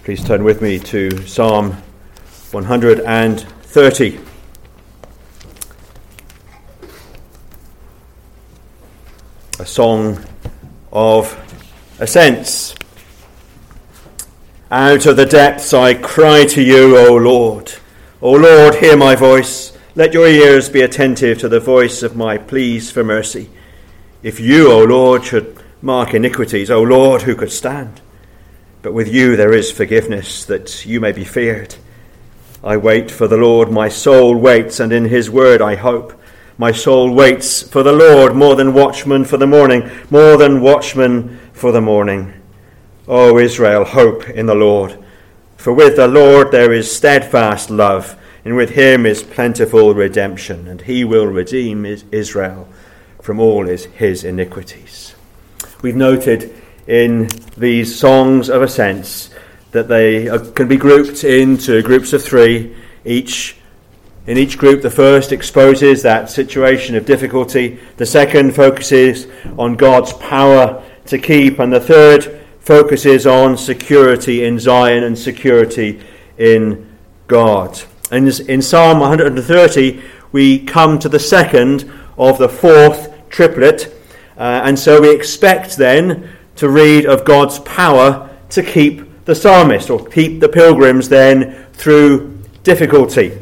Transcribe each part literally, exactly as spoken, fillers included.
Please turn with me to Psalm one hundred thirty. A song of ascents. Out of the depths I cry to you, O Lord. O Lord, hear my voice. Let your ears be attentive to the voice of my pleas for mercy. If you, O Lord, should mark iniquities, O Lord, who could stand? But with you there is forgiveness, that you may be feared. I wait for the Lord, my soul waits, and in his word I hope. My soul waits for the Lord more than watchmen for the morning, more than watchmen for the morning. O Israel, hope in the Lord. For with the Lord there is steadfast love, and with him is plentiful redemption, and he will redeem Israel from all his iniquities. We've noted in these songs of ascents that they are, can be grouped into groups of three. Each in each group, the first exposes that situation of difficulty, the second focuses on God's power to keep, and the third focuses on security in Zion and security in God. And in Psalm one hundred thirty, we come to the second of the fourth triplet, uh, and so we expect then to read of God's power to keep the psalmist, or keep the pilgrims then through difficulty.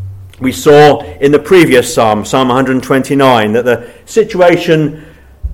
We saw in the previous psalm, Psalm one hundred twenty-nine, that the situation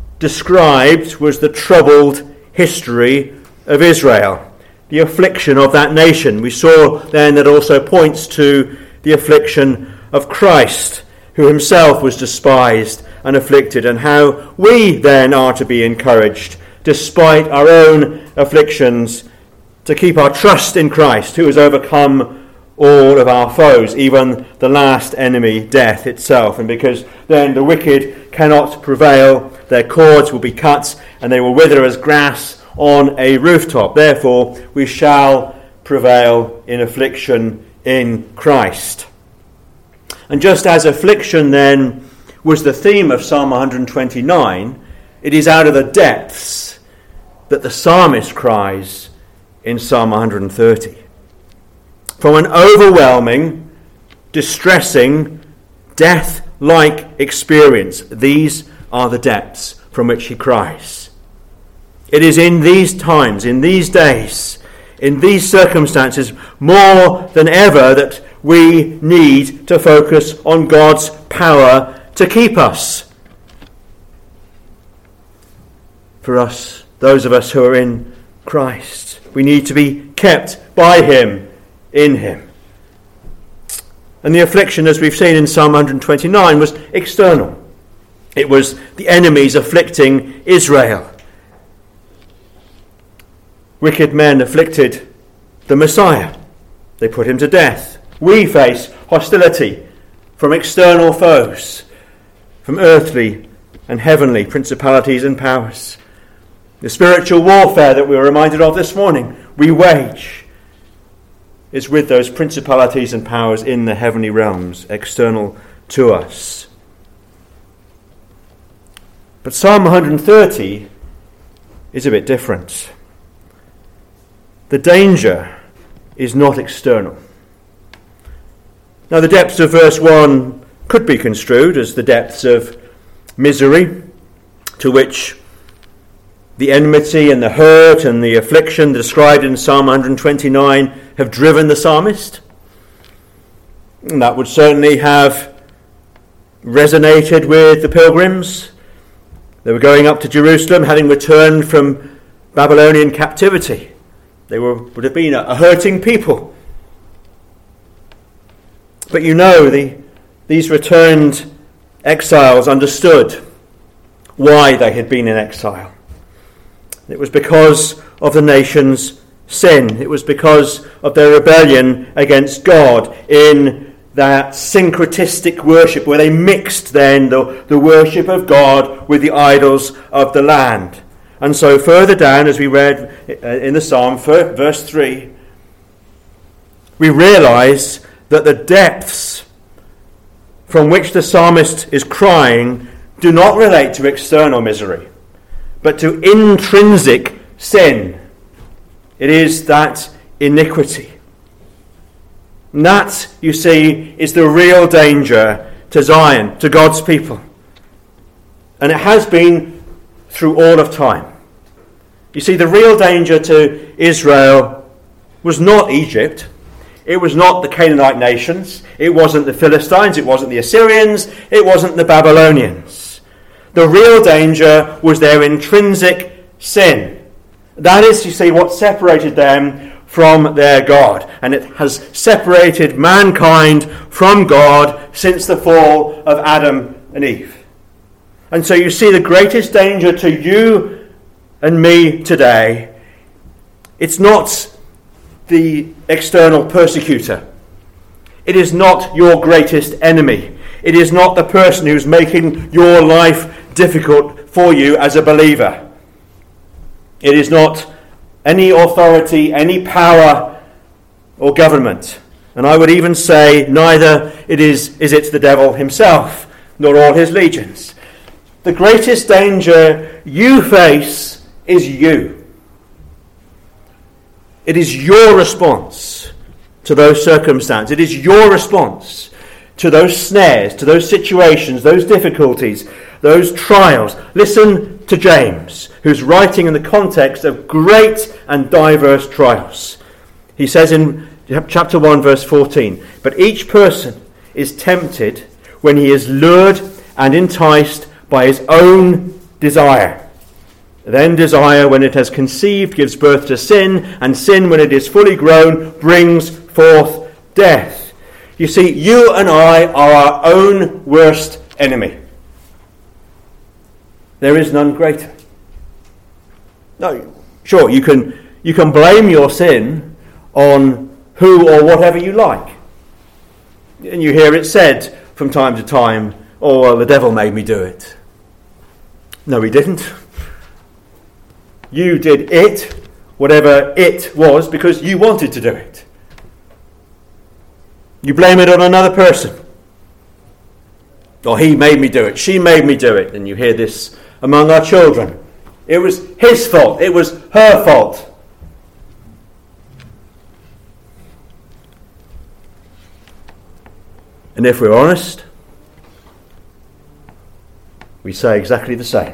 described was the troubled history of Israel, the affliction of that nation. We saw then that also points to the affliction of Christ, who himself was despised and afflicted, and how we then are to be encouraged, despite our own afflictions, to keep our trust in Christ, who has overcome all of our foes, even the last enemy, death itself. And because then the wicked cannot prevail, their cords will be cut, and they will wither as grass on a rooftop. Therefore, we shall prevail in affliction in Christ. And just as affliction then was the theme of Psalm one hundred twenty-nine, it is out of the depths that the psalmist cries in Psalm one hundred thirty. From an overwhelming, distressing, death-like experience, these are the depths from which he cries. It is in these times, in these days, in these circumstances, more than ever that we need to focus on God's power to keep us. For us, those of us who are in Christ, we need to be kept by him, in him. And the affliction, as we've seen in Psalm one hundred twenty-nine, was external. It was the enemies afflicting Israel. Wicked men afflicted the Messiah. They put him to death. We face hostility from external foes, from earthly and heavenly principalities and powers. The spiritual warfare that we were reminded of this morning, we wage, is with those principalities and powers in the heavenly realms, external to us. But Psalm one hundred thirty is a bit different. The danger is not external. Now, the depths of verse one could be construed as the depths of misery, to which the enmity and the hurt and the affliction described in Psalm one hundred twenty-nine have driven the psalmist. And that would certainly have resonated with the pilgrims. They were going up to Jerusalem, having returned from Babylonian captivity. They were, would have been a, a hurting people. But you know, the, these returned exiles understood why they had been in exile. It was because of the nation's sin. It was because of their rebellion against God in that syncretistic worship where they mixed then the, the worship of God with the idols of the land. And so further down, as we read in the psalm, verse three, we realize that the depths from which the psalmist is crying do not relate to external misery, but to intrinsic sin. It is that iniquity. And that, you see, is the real danger to Zion, to God's people. And it has been through all of time. You see, the real danger to Israel was not Egypt. It was not the Canaanite nations. It wasn't the Philistines. It wasn't the Assyrians. It wasn't the Babylonians. The real danger was their intrinsic sin. That is, you see, what separated them from their God. And it has separated mankind from God since the fall of Adam and Eve. And so you see the greatest danger to you and me today, it's not the external persecutor. It is not your greatest enemy. It is not the person who's making your life difficult for you as a believer. It is not any authority, any power or government. And I would even say neither it is, is it the devil himself, nor all his legions. The greatest danger you face is you. It is your response to those circumstances. It is your response to those snares, to those situations, those difficulties, those trials. Listen to James, who's writing in the context of great and diverse trials. He says in chapter one, verse fourteen, "But each person is tempted when he is lured and enticed by his own desire. Then desire, when it has conceived, gives birth to sin, and sin, when it is fully grown, brings forth death." You see, you and I are our own worst enemy. There is none greater. No, sure, you can you can blame your sin on who or whatever you like. And you hear it said from time to time, "Oh, well, the devil made me do it." No, he didn't. You did it, whatever it was, because you wanted to do it. You blame it on another person. "Oh, he made me do it. She made me do it." And you hear this among our children. It was his fault. It was her fault. And if we're honest, we say exactly the same.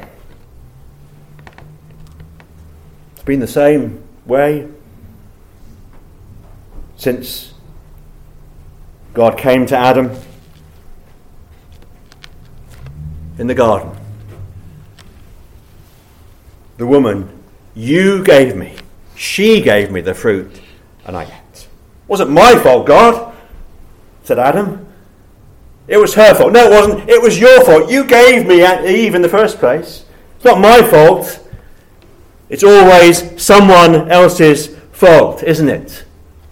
It's been the same way since God came to Adam in the garden. The woman, you gave me, she gave me the fruit, and I ate. "It wasn't my fault, God," said Adam. "It was her fault." "No, it wasn't. It was your fault. You gave me Eve in the first place. It's not my fault." It's always someone else's fault, isn't it?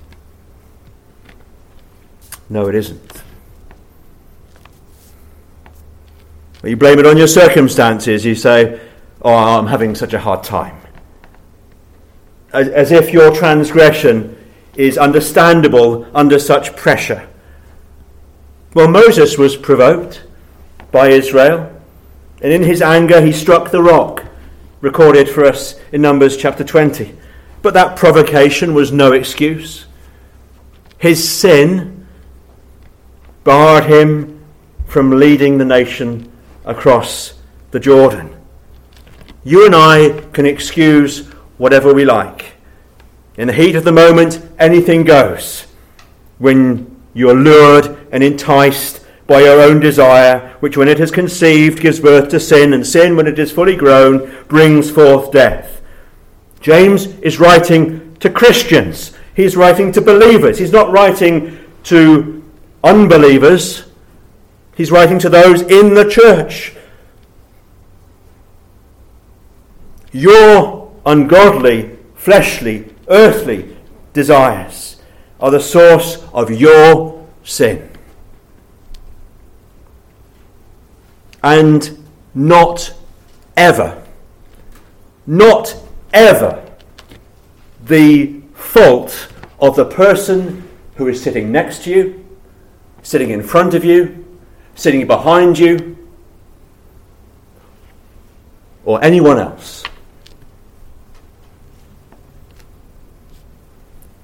No, it isn't. Well, you blame it on your circumstances. You say, "Oh, I'm having such a hard time." As, as if your transgression is understandable under such pressure. Well, Moses was provoked by Israel, and in his anger he struck the rock, recorded for us in Numbers chapter twenty. But that provocation was no excuse. His sin barred him from leading the nation across the Jordan. You and I can excuse whatever we like. In the heat of the moment, anything goes. When you're lured and enticed by your own desire, which when it has conceived gives birth to sin, and sin, when it is fully grown, brings forth death. James is writing to Christians. He's writing to believers. He's not writing to unbelievers. He's writing to those in the church. Your ungodly, fleshly, earthly desires are the source of your sin. And not ever, not ever the fault of the person who is sitting next to you, sitting in front of you, sitting behind you, or anyone else.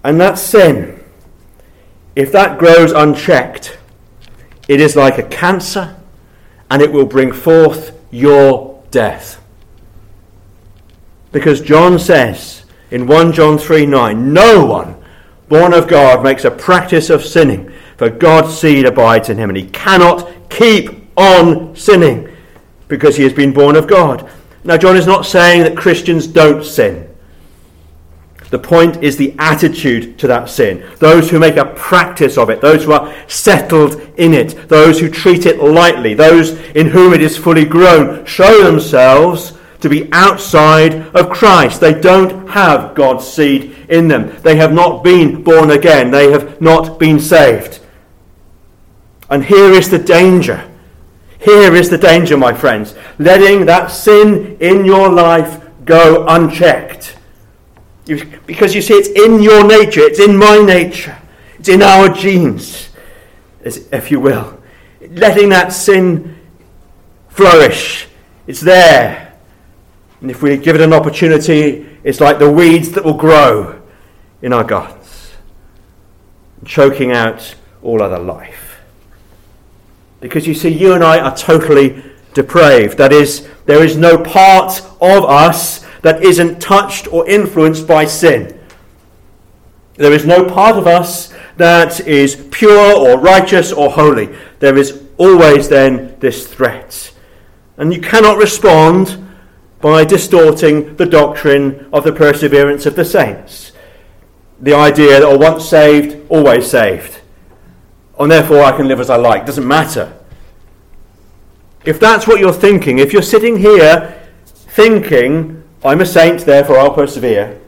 And that sin, if that grows unchecked, it is like a cancer, and it will bring forth your death. Because John says in First John three nine, no one born of God makes a practice of sinning, for God's seed abides in him, and he cannot keep on sinning because he has been born of God. Now, John is not saying that Christians don't sin. The point is the attitude to that sin. Those who make a practice of it, those who are settled in it, those who treat it lightly, those in whom it is fully grown, show themselves to be outside of Christ. They don't have God's seed in them. They have not been born again. They have not been saved. And here is the danger. Here is the danger, my friends. Letting that sin in your life go unchecked. You, because you see, it's in your nature. It's in my nature. It's in our genes, as, if you will. Letting that sin flourish. It's there. And if we give it an opportunity, it's like the weeds that will grow in our gardens, choking out all other life. Because you see, you and I are totally depraved. That is, there is no part of us that isn't touched or influenced by sin. There is no part of us that is pure or righteous or holy. There is always then this threat. And you cannot respond by distorting the doctrine of the perseverance of the saints. The idea that, oh, once saved, always saved. And therefore I can live as I like. Doesn't matter. If that's what you're thinking, if you're sitting here thinking, I'm a saint, therefore I'll persevere,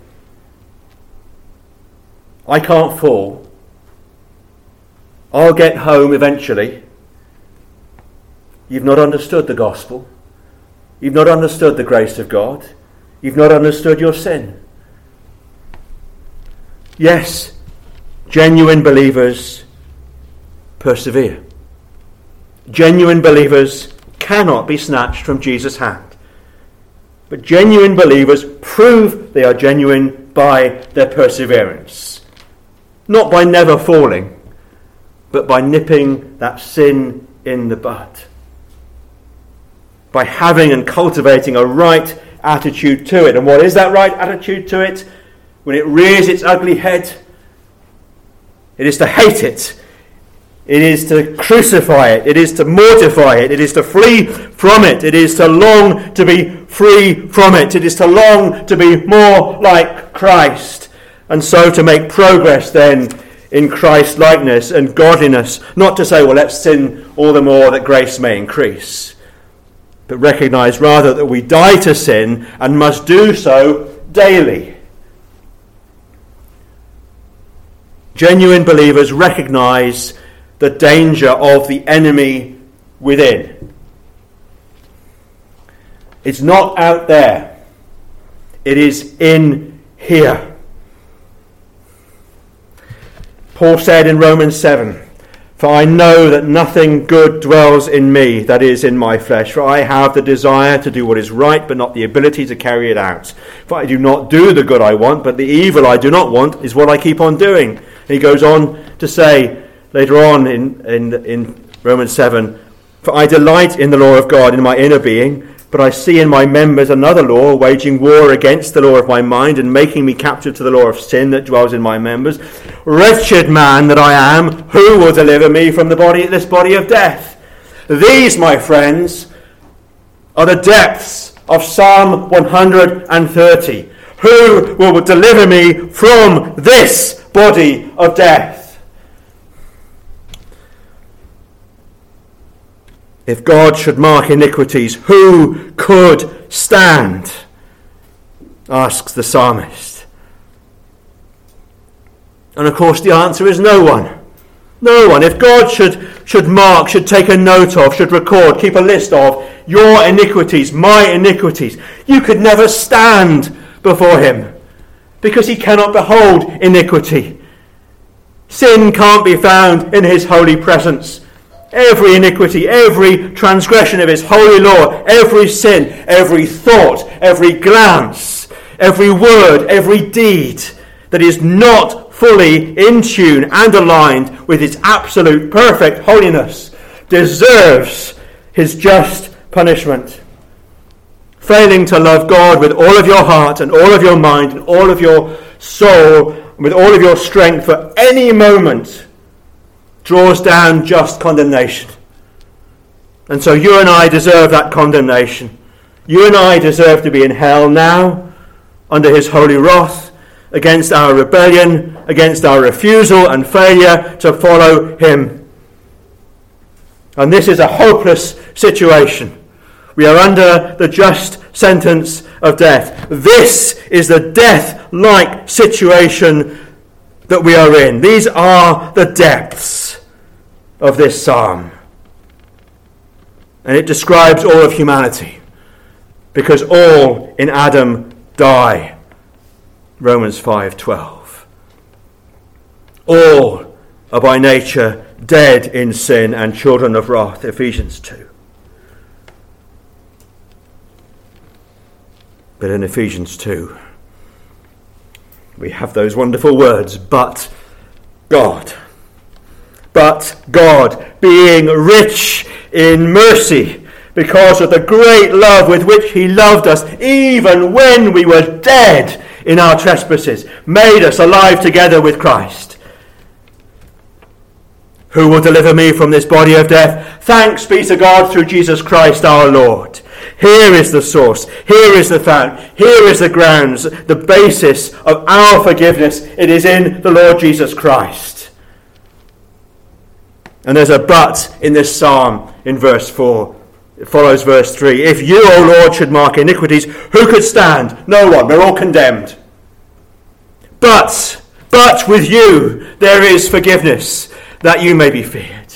I can't fall, I'll get home eventually, you've not understood the gospel. You've not understood the grace of God. You've not understood your sin. Yes, genuine believers persevere. Genuine believers cannot be snatched from Jesus' hand. But genuine believers prove they are genuine by their perseverance. Not by never falling, but by nipping that sin in the bud. By having and cultivating a right attitude to it. And what is that right attitude to it? When it rears its ugly head, it is to hate it. It is to crucify it. It is to mortify it. It is to flee from it. It is to long to be free from it. It is to long to be more like Christ. And so to make progress then in Christ's likeness and godliness. Not to say, well, let's sin all the more that grace may increase. But recognize rather that we die to sin and must do so daily. Genuine believers recognize the danger of the enemy within. It's not out there. It is in here. Paul said in Romans seven, for I know that nothing good dwells in me, that is, in my flesh. For I have the desire to do what is right, but not the ability to carry it out. For I do not do the good I want, but the evil I do not want is what I keep on doing. And he goes on to say later on in, in, in Romans seven, for I delight in the law of God in my inner being, but I see in my members another law, waging war against the law of my mind and making me captive to the law of sin that dwells in my members. Wretched man that I am, who will deliver me from the body, this body of death? These, my friends, are the depths of Psalm one hundred thirty. Who will deliver me from this body of death? If God should mark iniquities, who could stand? Asks the psalmist. And of course the answer is no one. No one. If God should, should mark, should take a note of, should record, keep a list of your iniquities, my iniquities, you could never stand before him because he cannot behold iniquity. Sin can't be found in his holy presence. Every iniquity, every transgression of his holy law, every sin, every thought, every glance, every word, every deed that is not fully in tune and aligned with his absolute perfect holiness, deserves his just punishment. Failing to love God with all of your heart and all of your mind and all of your soul and with all of your strength for any moment draws down just condemnation. And so you and I deserve that condemnation. You and I deserve to be in hell now under his holy wrath against our rebellion, against our refusal and failure to follow him. And this is a hopeless situation. We are under the just sentence of death. This is the death-like situation that we are in. These are the depths of this psalm. And it describes all of humanity, because all in Adam die. Romans five twelve. All are by nature dead in sin and children of wrath. Ephesians two. But in Ephesians two, we have those wonderful words, but God. But God, being rich in mercy, because of the great love with which he loved us, even when we were dead in our trespasses, made us alive together with Christ. Who will deliver me from this body of death? Thanks be to God through Jesus Christ our Lord. Here is the source. Here is the fount. Here is the grounds, the basis of our forgiveness. It is in the Lord Jesus Christ. And there's a but in this psalm in verse four. It follows verse three. If you, O Lord, should mark iniquities, who could stand? No one. We're all condemned. But, but with you there is forgiveness, that you may be feared.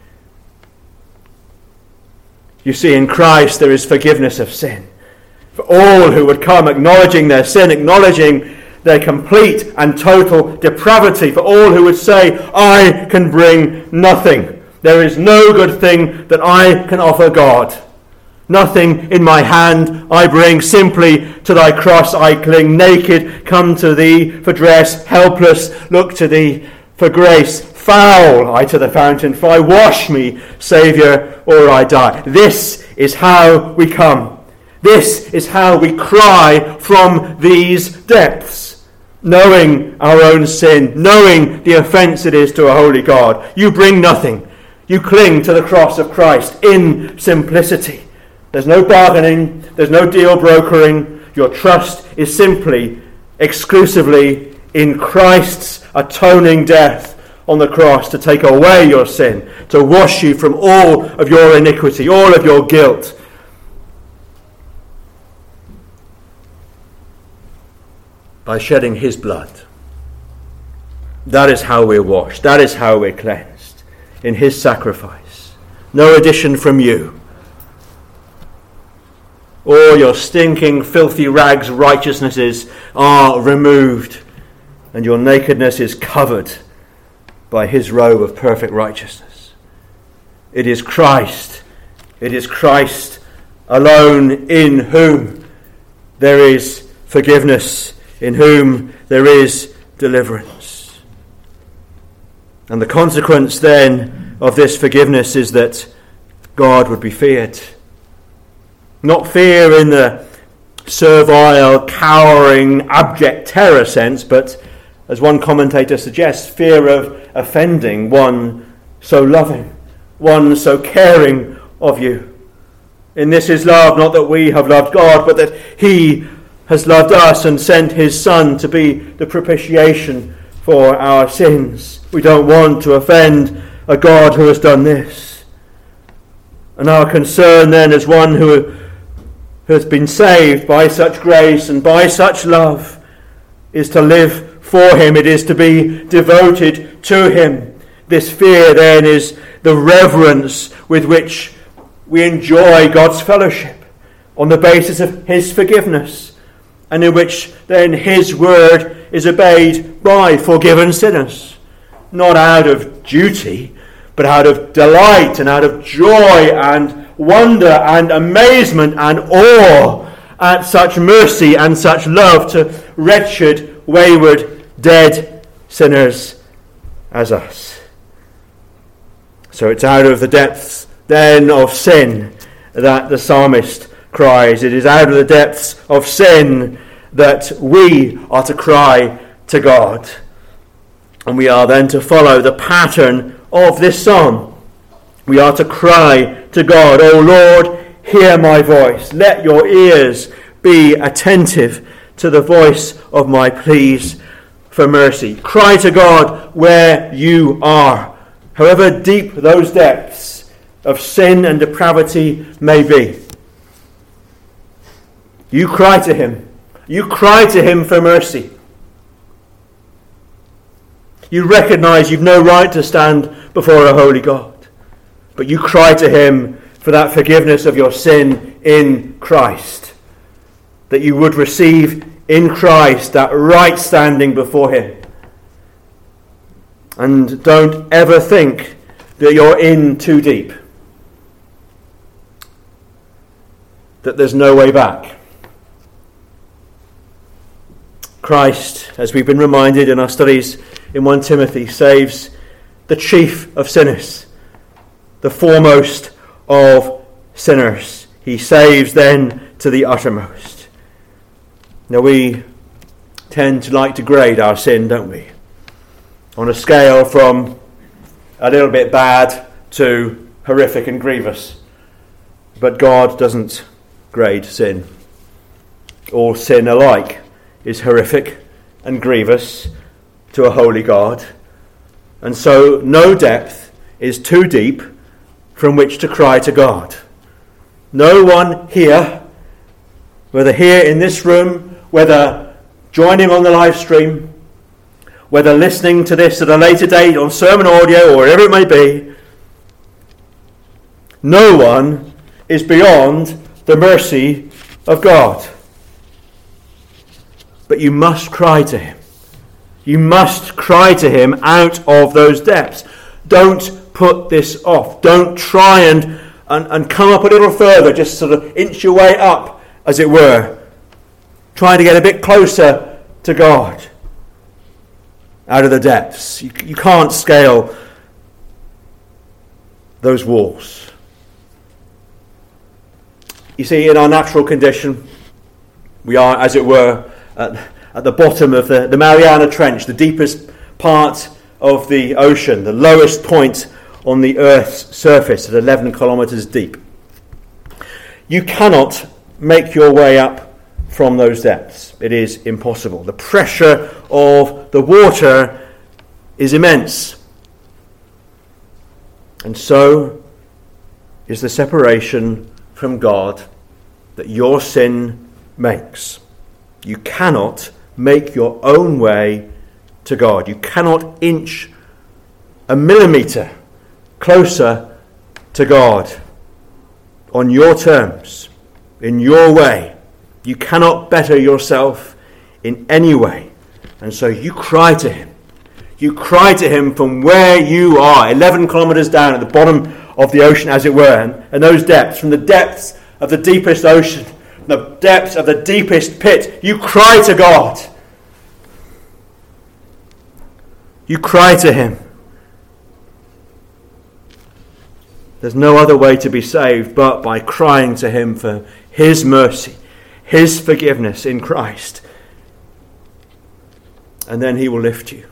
You see, in Christ there is forgiveness of sin. For all who would come acknowledging their sin, acknowledging their complete and total depravity. For all who would say, I can bring nothing. There is no good thing that I can offer God. Nothing in my hand I bring, simply to thy cross I cling. Naked, come to thee for dress, helpless, look to thee for grace. Foul I to the fountain, for I wash me, Saviour, or I die. This is how we come. This is how we cry from these depths, knowing our own sin, knowing the offence it is to a holy God. You bring nothing. You cling to the cross of Christ in simplicity. There's no bargaining. There's no deal brokering. Your trust is simply, exclusively in Christ's atoning death on the cross to take away your sin, to wash you from all of your iniquity, all of your guilt. By shedding his blood. That is how we're washed. That is how we're cleansed. In his sacrifice. No addition from you. All your stinking, filthy rags righteousnesses are removed, and your nakedness is covered by his robe of perfect righteousness. It is Christ. It is Christ alone, in whom there is forgiveness, in whom there is deliverance. And the consequence then of this forgiveness is that God would be feared. Not fear in the servile, cowering, abject terror sense, but, as one commentator suggests, fear of offending one so loving, one so caring of you. In this is love, not that we have loved God, but that he has loved us and sent his Son to be the propitiation for our sins. We don't want to offend a God who has done this. And our concern then, as one who has been saved by such grace and by such love, is to live for him. It is to be devoted to him. This fear then is the reverence with which we enjoy God's fellowship on the basis of his forgiveness, and in which then his word is obeyed by forgiven sinners, not out of duty, but out of delight and out of joy and wonder and amazement and awe at such mercy and such love to wretched, wayward, dead sinners as us. So it's out of the depths then of sin that the psalmist cries. It is out of the depths of sin that we are to cry to God. And we are then to follow the pattern of this psalm. We are to cry to God, O Lord, hear my voice. Let your ears be attentive to the voice of my pleas for mercy. Cry to God where you are, however deep those depths of sin and depravity may be. You cry to him. You cry to him for mercy. You recognize you've no right to stand before a holy God. But you cry to him for that forgiveness of your sin in Christ. That you would receive in Christ that right standing before him. And don't ever think that you're in too deep. That there's no way back. Christ, as we've been reminded in our studies in First Timothy, saves the chief of sinners, the foremost of sinners. He saves then to the uttermost. Now we tend to like to grade our sin, don't we? On a scale from a little bit bad to horrific and grievous. But God doesn't grade sin. All sin alike is horrific and grievous to a holy God. And so no depth is too deep from which to cry to God. No one here, whether here in this room, whether joining on the live stream, whether listening to this at a later date on sermon audio or wherever it may be, no one is beyond the mercy of God. But you must cry to him. You must cry to him out of those depths. Don't put this off. Don't try and, and, and come up a little further, just sort of inch your way up, as it were. Trying to get a bit closer to God out of the depths. You, you can't scale those walls. You see, in our natural condition, we are, as it were, at, at the bottom of the, the Mariana Trench, the deepest part of the ocean, the lowest point on the Earth's surface at eleven kilometres deep. You cannot make your way up from those depths. It is impossible. The pressure of the water is immense. And so is the separation from God that your sin makes. You cannot make your own way to God. You cannot inch a millimetre closer to God on your terms, in your way. You cannot better yourself in any way. And so you cry to him. You cry to him from where you are, eleven kilometres down at the bottom of the ocean, as it were, and, and those depths, from the depths of the deepest ocean, the depths of the deepest pit. You cry to God. You cry to him. There's no other way to be saved but by crying to him for his mercy, his forgiveness in Christ. And then he will lift you.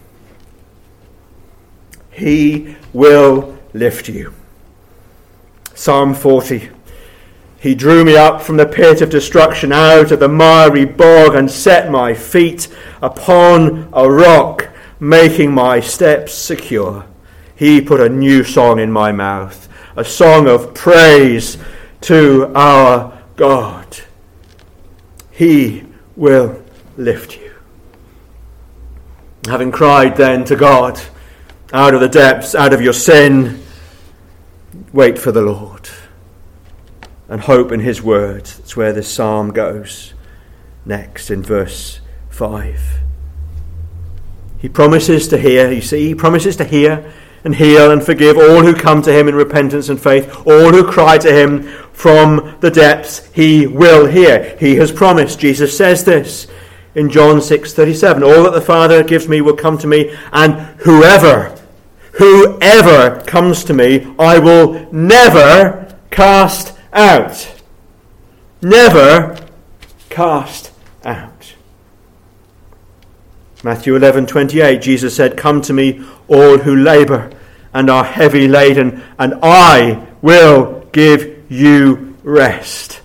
He will lift you. Psalm forty. He drew me up from the pit of destruction, out of the miry bog, and set my feet upon a rock, making my steps secure. He put a new song in my mouth, a song of praise to our God. He will lift you. Having cried then to God, out of the depths, out of your sin, wait for the Lord and hope in his word. That's where this psalm goes next in verse five. He promises to hear, you see, he promises to hear and heal and forgive all who come to him in repentance and faith, all who cry to him from the depths. He will hear. He has promised. Jesus says this in John six thirty-seven. All that the Father gives me will come to me, and whoever, whoever comes to me, I will never cast out. Never cast out. Matthew eleven twenty-eight, Jesus said, "Come to me, all who labour and are heavy laden, and I will give you rest."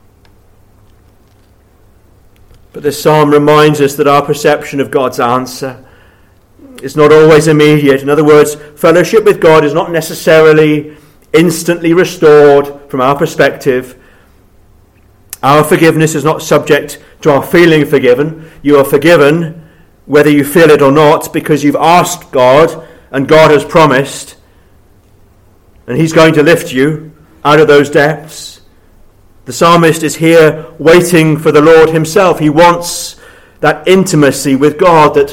But this psalm reminds us that our perception of God's answer is not always immediate. In other words, fellowship with God is not necessarily instantly restored from our perspective. Our forgiveness is not subject to our feeling forgiven. You are forgiven whether you feel it or not, because you've asked God and God has promised, and he's going to lift you out of those depths. The psalmist is here waiting for the Lord himself. He wants that intimacy with God that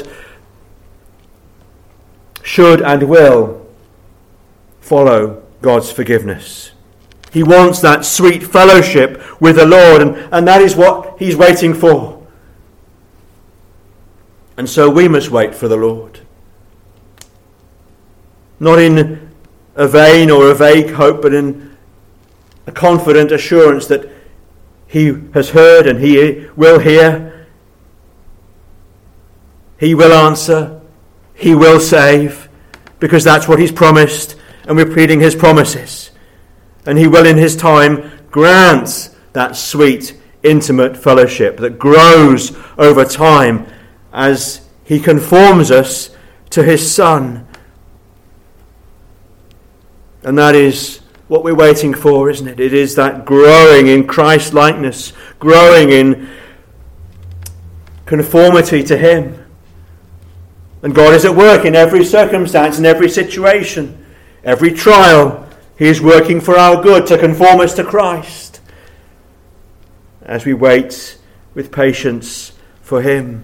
should and will follow God's forgiveness. He wants that sweet fellowship with the Lord, and, and that is what he's waiting for. And so we must wait for the Lord. Not in a vain or a vague hope, but in a confident assurance that he has heard and he will hear. He will answer. He will save, because that's what he's promised, and we're pleading his promises. And he will in his time grant that sweet, intimate fellowship that grows over time as he conforms us to his Son. And that is what we're waiting for, isn't it? It is that growing in Christ-likeness, growing in conformity to him. And God is at work in every circumstance, in every situation, every trial. He is working for our good to conform us to Christ as we wait with patience for him.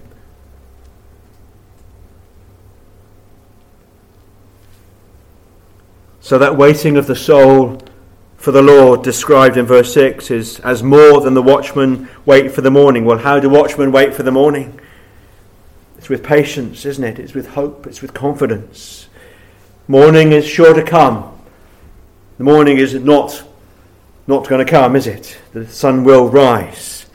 So that waiting of the soul for the Lord, described in verse six, is as more than the watchmen wait for the morning. Well, how do watchmen wait for the morning? It's with patience, isn't it? It's with hope. It's with confidence. Morning is sure to come. The morning is not, not going to come, is it? The sun will rise.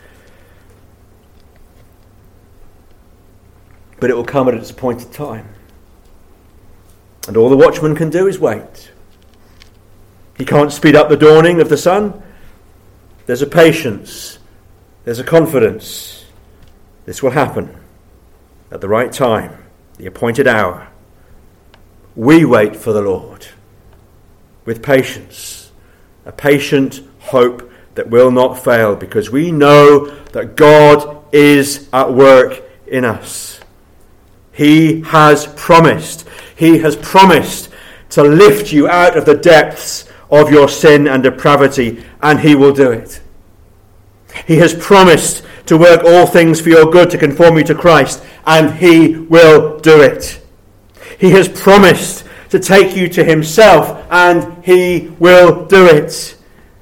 But it will come at its appointed time. And all the watchman can do is wait. He can't speed up the dawning of the sun. There's a patience. There's a confidence. This will happen at the right time, the appointed hour. We wait for the Lord with patience, a patient hope that will not fail, because we know that God is at work in us. He has promised. He has promised to lift you out of the depths of your sin and depravity, and he will do it. He has promised to work all things for your good to conform you to Christ, and he will do it. He has promised to take you to himself, and he will do it.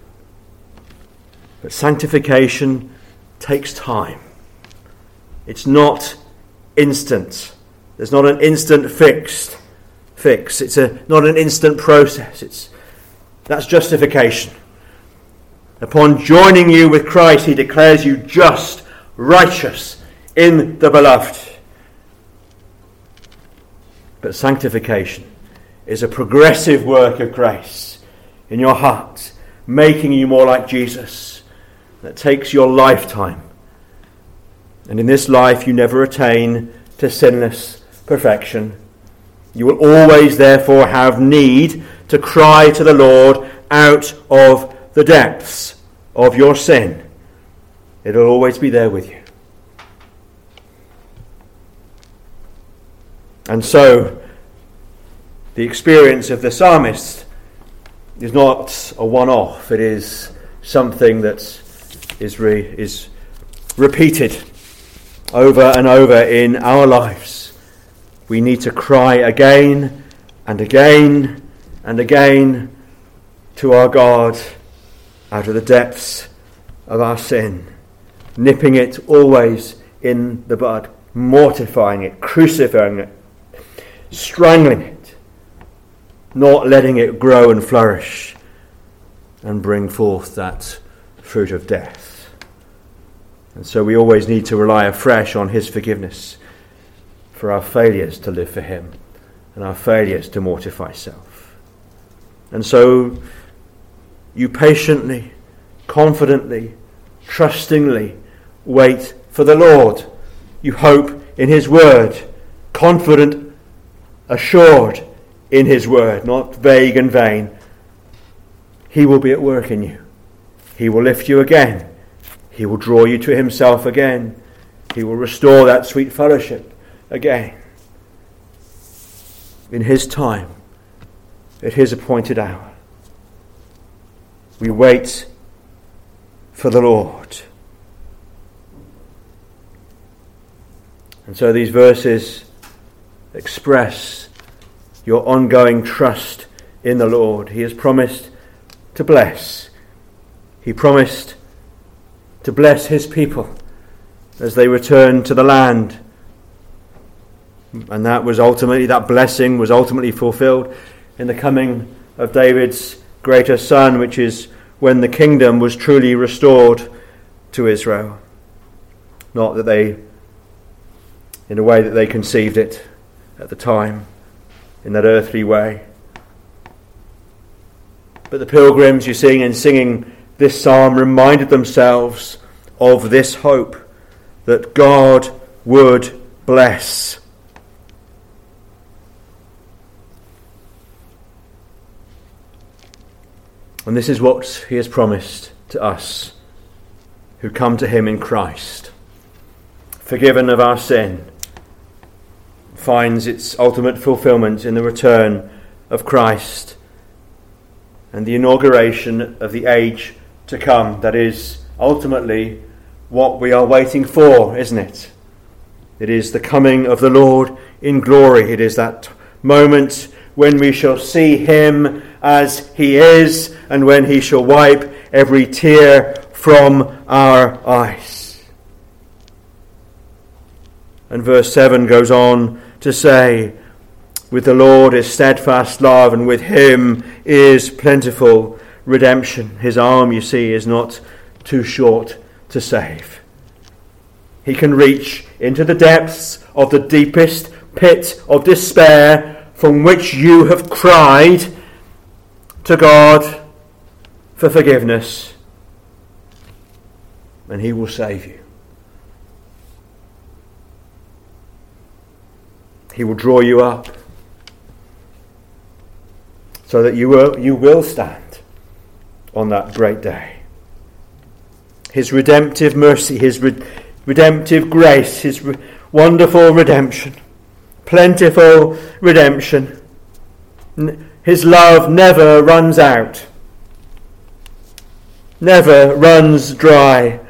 But sanctification takes time. It's not instant. There's not an instant fixed fix. It's a not an instant process. It's that's justification. Upon joining you with Christ, he declares you just, righteous in the beloved. But sanctification is a progressive work of grace in your heart, making you more like Jesus. That takes your lifetime. And in this life you never attain to sinless perfection. You will always therefore have need to cry to the Lord out of the depths of your sin. It will always be there with you. And so, the experience of the psalmist is not a one-off. It is something that is, re- is repeated over and over in our lives. We need to cry again and again and again to our God out of the depths of our sin, nipping it always in the bud, mortifying it, crucifying it, strangling it, not letting it grow and flourish and bring forth that fruit of death. And so we always need to rely afresh on his forgiveness for our failures to live for him and our failures to mortify self. And so you patiently, confidently, trustingly wait for the Lord. You hope in his word, confident, assured in his word, not vague and vain. He will be at work in you. He will lift you again. He will draw you to himself again. He will restore that sweet fellowship again. In his time, at his appointed hour, we wait for the Lord. And so these verses express your ongoing trust in the Lord. He has promised to bless. He promised to bless his people as they return to the land. And that was ultimately, that blessing was ultimately fulfilled in the coming of David's greater son, which is when the kingdom was truly restored to Israel. Not that they, in a way that they conceived it at the time, in that earthly way. But the pilgrims, you see, in singing this psalm, reminded themselves of this hope that God would bless. And this is what he has promised to us who come to him in Christ. Forgiven of our sin, finds its ultimate fulfillment in the return of Christ and the inauguration of the age to come. That is ultimately what we are waiting for, isn't it? It is the coming of the Lord in glory. It is that moment when we shall see him as he is, and when he shall wipe every tear from our eyes. And verse seven goes on to say, with the Lord is steadfast love, and with him is plentiful redemption. His arm, you see, is not too short to save. He can reach into the depths of the deepest pit of despair from which you have cried to God for forgiveness, and he will save you. He will draw you up so that you will, you will stand on that great day. His redemptive mercy, his re- redemptive grace, his re- wonderful redemption, plentiful redemption. His love never runs out, never runs dry.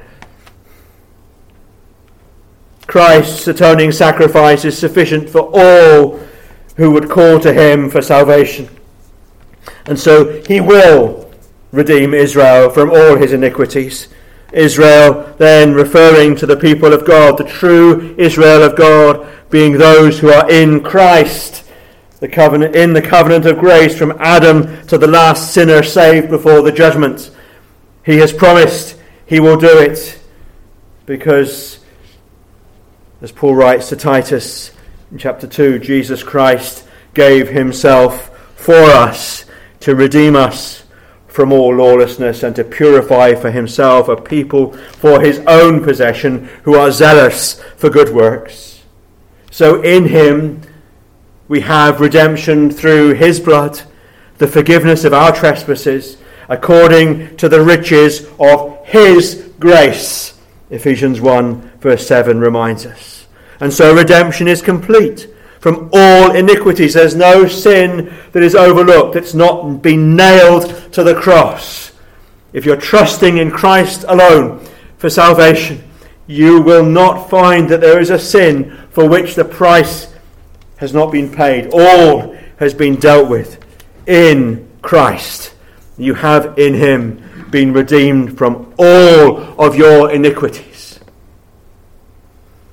Christ's atoning sacrifice is sufficient for all who would call to him for salvation. And so he will redeem Israel from all his iniquities. Israel then referring to the people of God, the true Israel of God, being those who are in Christ, the covenant in the covenant of grace from Adam to the last sinner saved before the judgment. He has promised he will do it because, as Paul writes to Titus in chapter two, Jesus Christ gave himself for us to redeem us from all lawlessness and to purify for himself a people for his own possession who are zealous for good works. So in him we have redemption through his blood, the forgiveness of our trespasses, according to the riches of his grace. Ephesians one verse seven reminds us. And so redemption is complete from all iniquities. There's no sin that is overlooked. It's not been nailed to the cross. If you're trusting in Christ alone for salvation, you will not find that there is a sin for which the price has not been paid. All has been dealt with in Christ. You have in him been redeemed from all of your iniquities.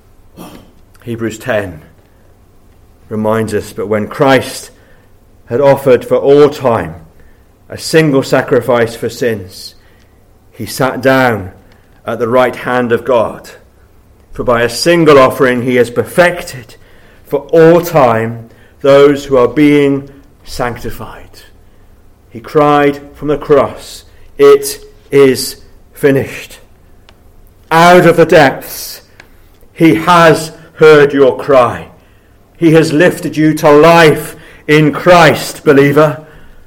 Hebrews ten reminds us, but when Christ had offered for all time a single sacrifice for sins, he sat down at the right hand of God. For by a single offering he has perfected for all time those who are being sanctified. He cried from the cross, "It is finished." Out of the depths, he has heard your cry. He has lifted you to life in Christ, believer.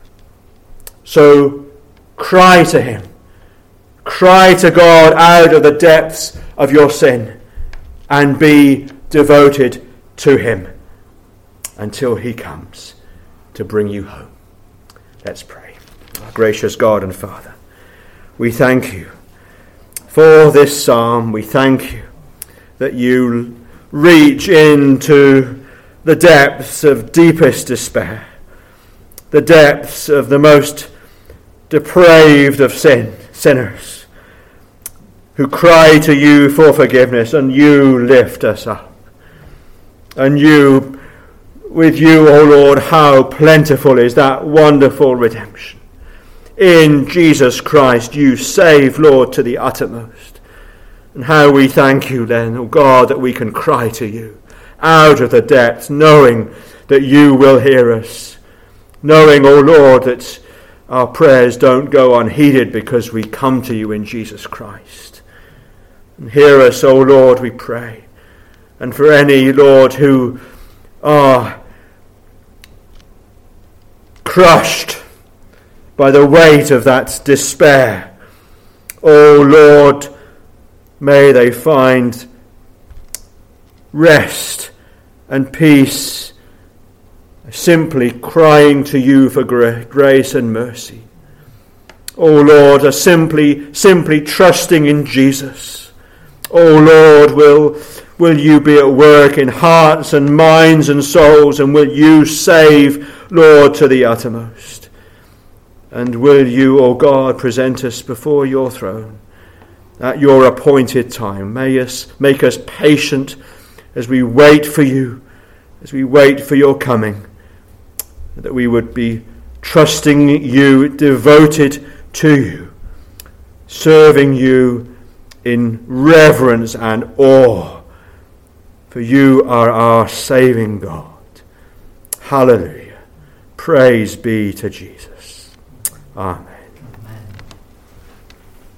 So cry to him. Cry to God out of the depths of your sin and be devoted to him until he comes to bring you home. Let's pray. Our gracious God and Father, we thank you for this psalm. We thank you that you reach into the depths of deepest despair, the depths of the most depraved of sin, sinners, who cry to you for forgiveness, and you lift us up. And you, with you, O Lord, how plentiful is that wonderful redemption. In Jesus Christ you save, Lord, to the uttermost. And how we thank you then, O God, that we can cry to you out of the depths, knowing that you will hear us, knowing, O Lord, that our prayers don't go unheeded because we come to you in Jesus Christ. And hear us, O Lord, we pray. And for any, Lord, who are crushed by the weight of that despair, O Lord, may they find rest and peace, simply crying to you for grace and mercy. Oh Lord, are simply, simply trusting in Jesus. Oh Lord, will, will you be at work in hearts and minds and souls, and will you save, Lord, to the uttermost? And will you, O God, present us before your throne at your appointed time? May us make us patient as we wait for you, as we wait for your coming, that we would be trusting you, devoted to you, serving you in reverence and awe, for you are our saving God. Hallelujah. Praise be to Jesus. Amen.